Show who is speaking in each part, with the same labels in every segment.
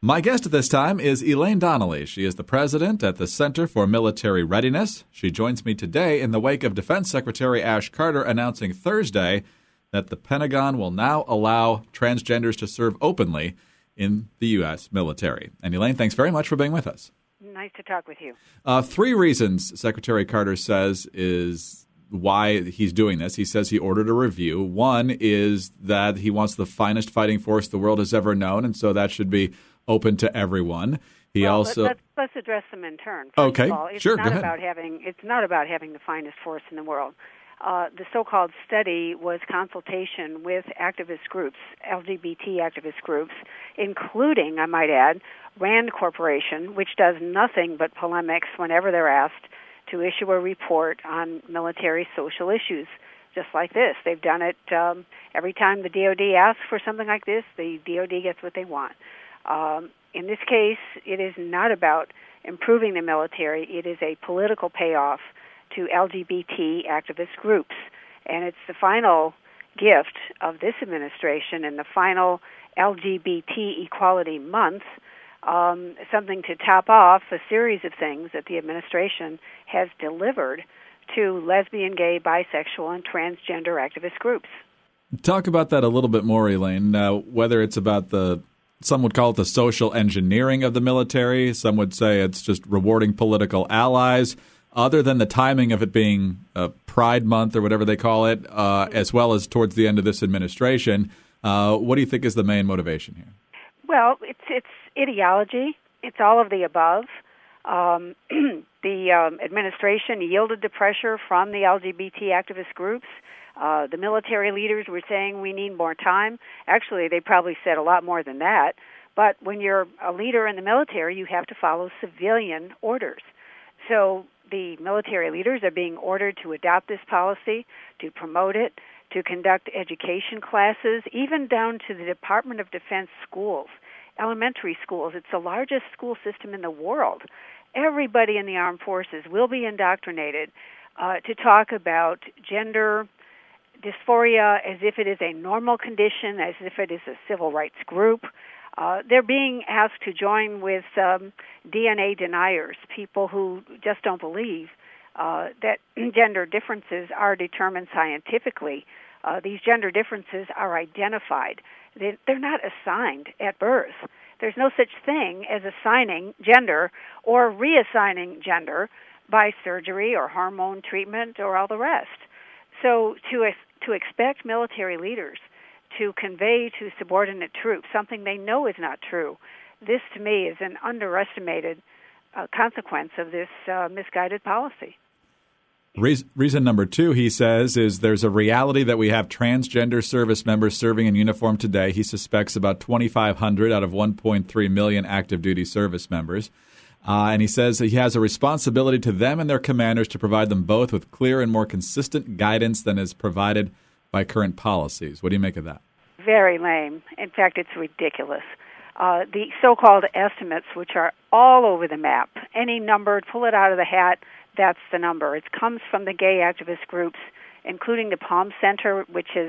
Speaker 1: My guest at this time is Elaine Donnelly. She is the president at the Center for Military Readiness. She joins me today in the wake of Defense Secretary Ash Carter announcing Thursday that the Pentagon will now allow transgenders to serve openly in the U.S. military. And Elaine, thanks very much for being with us.
Speaker 2: Nice to talk with you.
Speaker 1: 3 reasons Secretary Carter says is why he's doing this. He says he ordered a review. One is that he wants the finest fighting force the world has ever known, and so that should be open to everyone.
Speaker 2: Let's address them in turn. First of all,
Speaker 1: sure,
Speaker 2: go ahead. It's not about having the finest force in the world. The so-called study was consultation with activist groups, LGBT activist groups, including, I might add, RAND Corporation, which does nothing but polemics whenever they're asked to issue a report on military social issues, just like this. They've done it every time the DOD asks for something like this, the DOD gets what they want. In this case, it is not about improving the military. It is a political payoff to LGBT activist groups. And it's the final gift of this administration and the final LGBT Equality Month, something to top off a series of things that the administration has delivered to lesbian, gay, bisexual, and transgender activist groups.
Speaker 1: Talk about that a little bit more, Elaine. Whether it's about some would call it the social engineering of the military. Some would say it's just rewarding political allies. Other than the timing of it being Pride Month or whatever they call it, as well as towards the end of this administration, what do you think is the main motivation here?
Speaker 2: Well, it's ideology. It's all of the above. The administration yielded to pressure from the LGBT activist groups. The military leaders were saying we need more time. Actually, they probably said a lot more than that. But when you're a leader in the military, you have to follow civilian orders. So the military leaders are being ordered to adopt this policy, to promote it, to conduct education classes, even down to the Department of Defense schools, elementary schools. It's the largest school system in the world. Everybody in the armed forces will be indoctrinated to talk about gender dysphoria as if it is a normal condition, as if it is a civil rights group. They're being asked to join with DNA deniers, people who just don't believe that gender differences are determined scientifically. These gender differences are identified. They're not assigned at birth. There's no such thing as assigning gender or reassigning gender by surgery or hormone treatment or all the rest. So to expect military leaders to convey to subordinate troops something they know is not true, this to me is an underestimated consequence of this misguided policy.
Speaker 1: Reason number 2, he says, is there's a reality that we have transgender service members serving in uniform today. He suspects about 2,500 out of 1.3 million active duty service members. And he says that he has a responsibility to them and their commanders to provide them both with clear and more consistent guidance than is provided by current policies. What do you make of that?
Speaker 2: Very lame. In fact, it's ridiculous. The so-called estimates, which are all over the map, any number, pull it out of the hat, that's the number. It comes from the gay activist groups, including the Palm Center, which is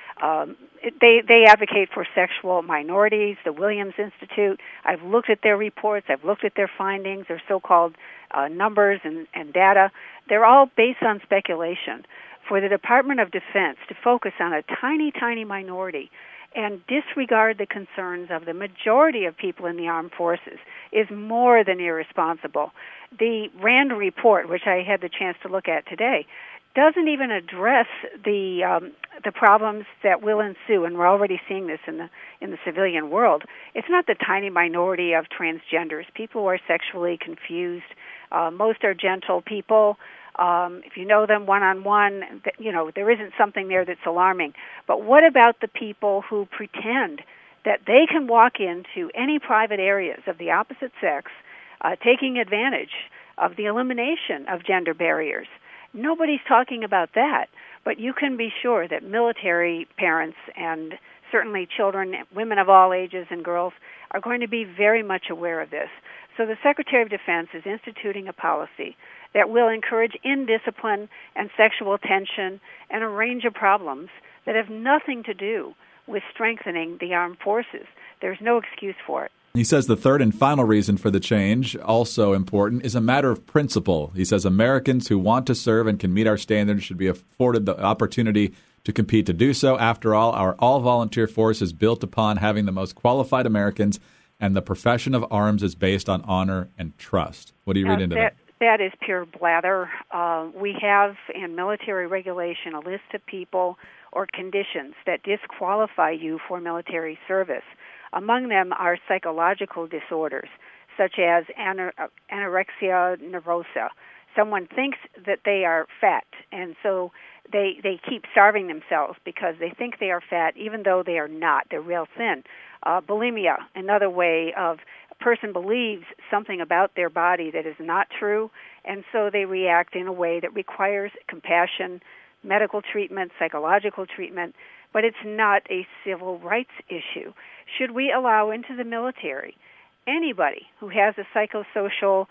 Speaker 2: they advocate for sexual minorities, the Williams Institute. I've looked at their reports. I've looked at their findings, their so-called numbers and data. They're all based on speculation. For the Department of Defense to focus on a tiny, tiny minority and disregard the concerns of the majority of people in the armed forces is more than irresponsible. The RAND report, which I had the chance to look at today, doesn't even address the problems that will ensue, and we're already seeing this in the civilian world. It's not the tiny minority of transgenders, people who are sexually confused. Most are gentle people. If you know them one-on-one, there isn't something there that's alarming. But what about the people who pretend that they can walk into any private areas of the opposite sex, taking advantage of the elimination of gender barriers? Nobody's talking about that, but you can be sure that military parents and certainly children, women of all ages and girls, are going to be very much aware of this. So the Secretary of Defense is instituting a policy that will encourage indiscipline and sexual tension and a range of problems that have nothing to do with strengthening the armed forces. There's no excuse for it.
Speaker 1: He says the third and final reason for the change, also important, is a matter of principle. He says Americans who want to serve and can meet our standards should be afforded the opportunity to compete to do so. After all, our all-volunteer force is built upon having the most qualified Americans, and the profession of arms is based on honor and trust. What do you read into that?
Speaker 2: That is pure blather. We have in military regulation a list of people or conditions that disqualify you for military service. Among them are psychological disorders, such as anorexia nervosa. Someone thinks that they are fat, and so they keep starving themselves because they think they are fat, even though they are not. They're real thin. Bulimia, another way of a person believes something about their body that is not true, and so they react in a way that requires compassion, medical treatment, psychological treatment, but it's not a civil rights issue. Should we allow into the military anybody who has a psychosocial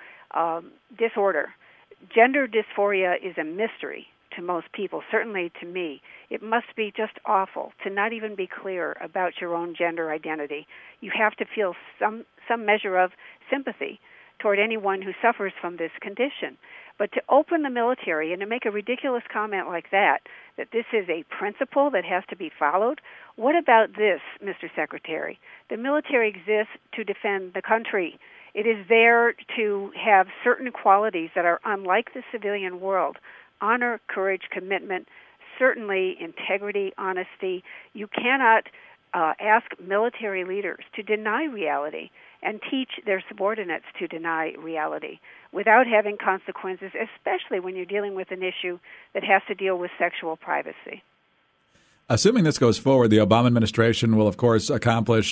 Speaker 2: disorder? Gender dysphoria is a mystery to most people, certainly to me. It must be just awful to not even be clear about your own gender identity. You have to feel some measure of sympathy toward anyone who suffers from this condition. But to open the military and to make a ridiculous comment like that this is a principle that has to be followed, what about this, Mr. Secretary? The military exists to defend the country. It is there to have certain qualities that are unlike the civilian world: honor, courage, commitment, certainly integrity, honesty. You cannot ask military leaders to deny reality and teach their subordinates to deny reality without having consequences, especially when you're dealing with an issue that has to deal with sexual privacy.
Speaker 1: Assuming this goes forward, the Obama administration will, of course, accomplish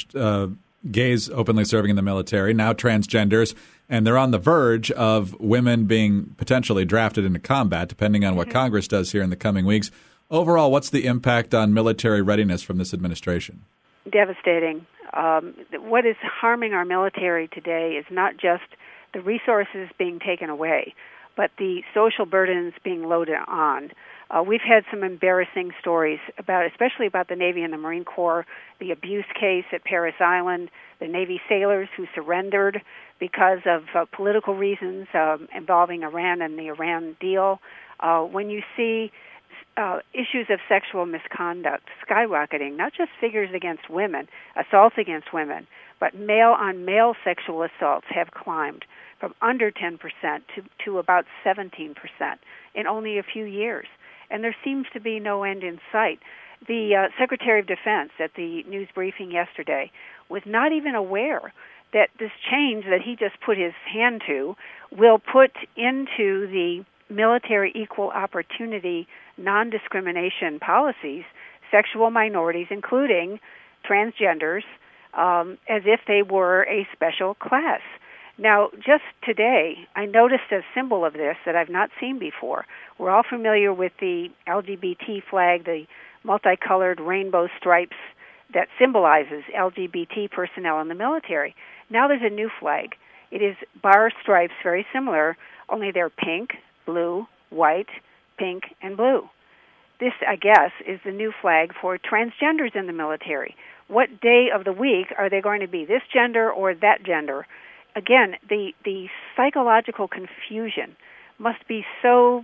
Speaker 1: gays openly serving in the military, now transgenders, and they're on the verge of women being potentially drafted into combat, depending on what Congress does here in the coming weeks. Overall, what's the impact on military readiness from this administration?
Speaker 2: Devastating. What is harming our military today is not just the resources being taken away, but the social burdens being loaded on. We've had some embarrassing stories especially about the Navy and the Marine Corps, the abuse case at Parris Island, the Navy sailors who surrendered because of political reasons involving Iran and the Iran deal. When you see issues of sexual misconduct skyrocketing, not just figures against women, assaults against women, but male-on-male sexual assaults have climbed from under 10% to about 17% in only a few years. And there seems to be no end in sight. The Secretary of Defense at the news briefing yesterday was not even aware that this change that he just put his hand to will put into the military equal opportunity non-discrimination policies sexual minorities, including transgenders, as if they were a special class. Now, just today, I noticed a symbol of this that I've not seen before. We're all familiar with the LGBT flag, the multicolored rainbow stripes that symbolizes LGBT personnel in the military. Now there's a new flag. It is bar stripes, very similar, only they're pink, blue, white, pink, and blue. This, I guess, is the new flag for transgenders in the military. What day of the week are they going to be, this gender or that gender? Again, the psychological confusion must be so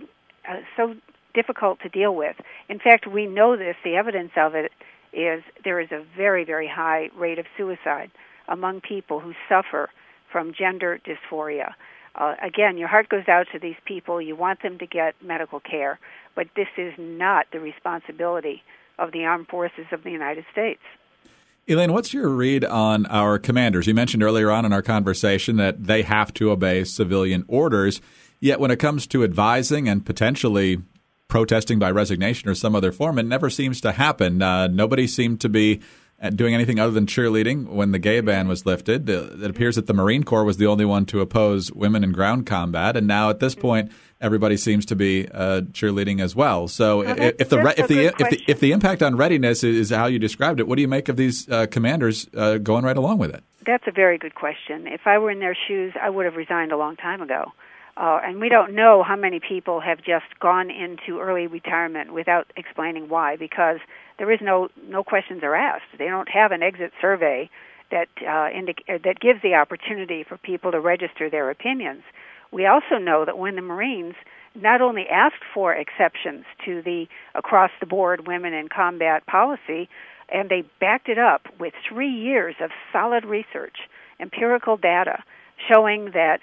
Speaker 2: difficult to deal with. In fact, we know this. The evidence of it is there is a very, very high rate of suicide among people who suffer from gender dysphoria. Again, your heart goes out to these people. You want them to get medical care, but this is not the responsibility of the armed forces of the United States.
Speaker 1: Elaine, what's your read on our commanders? You mentioned earlier on in our conversation that they have to obey civilian orders, yet when it comes to advising and potentially protesting by resignation or some other form, it never seems to happen. Nobody seemed to be doing anything other than cheerleading when the gay ban was lifted. It appears that the Marine Corps was the only one to oppose women in ground combat, and now at this point, everybody seems to be cheerleading as well. So, if the impact on readiness is how you described it, what do you make of these commanders going right along with it?
Speaker 2: That's a very good question. If I were in their shoes, I would have resigned a long time ago. And we don't know how many people have just gone into early retirement without explaining why, because there is no questions are asked. They don't have an exit survey that that gives the opportunity for people to register their opinions. We also know that when the Marines not only asked for exceptions to the across-the-board women in combat policy, and they backed it up with 3 years of solid research, empirical data, showing that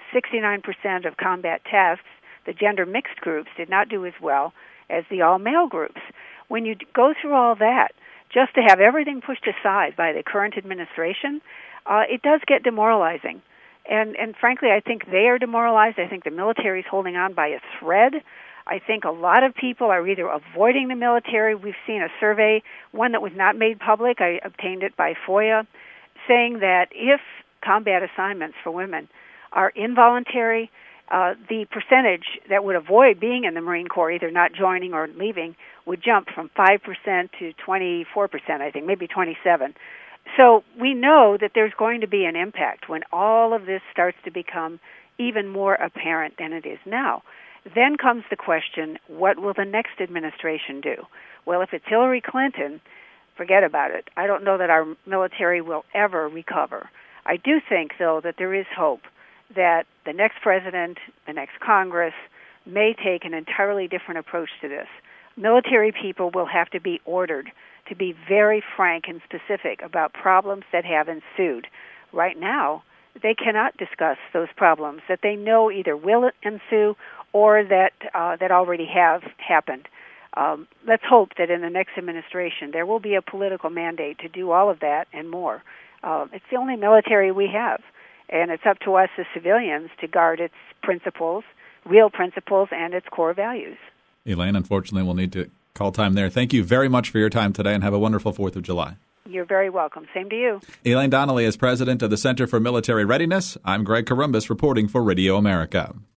Speaker 2: 69% of combat tasks, the gender-mixed groups, did not do as well as the all-male groups. When you go through all that, just to have everything pushed aside by the current administration, it does get demoralizing. And frankly, I think they are demoralized. I think the military is holding on by a thread. I think a lot of people are either avoiding the military. We've seen a survey, one that was not made public, I obtained it by FOIA, saying that if combat assignments for women are involuntary, the percentage that would avoid being in the Marine Corps, either not joining or leaving, would jump from 5% to 24%, I think, maybe 27%. So we know that there's going to be an impact when all of this starts to become even more apparent than it is now. Then comes the question, what will the next administration do? Well, if it's Hillary Clinton, forget about it. I don't know that our military will ever recover. I do think, though, that there is hope that the next president, the next Congress, may take an entirely different approach to this. Military people will have to be ordered to be very frank and specific about problems that have ensued. Right now, they cannot discuss those problems that they know either will ensue or that already have happened. Let's hope that in the next administration there will be a political mandate to do all of that and more. It's the only military we have, and it's up to us as civilians to guard its principles, real principles, and its core values.
Speaker 1: Elaine, unfortunately, we'll need to call time there. Thank you very much for your time today, and have a wonderful 4th of July.
Speaker 2: You're very welcome. Same to you.
Speaker 1: Elaine Donnelly is president of the Center for Military Readiness. I'm Greg Corombos reporting for Radio America.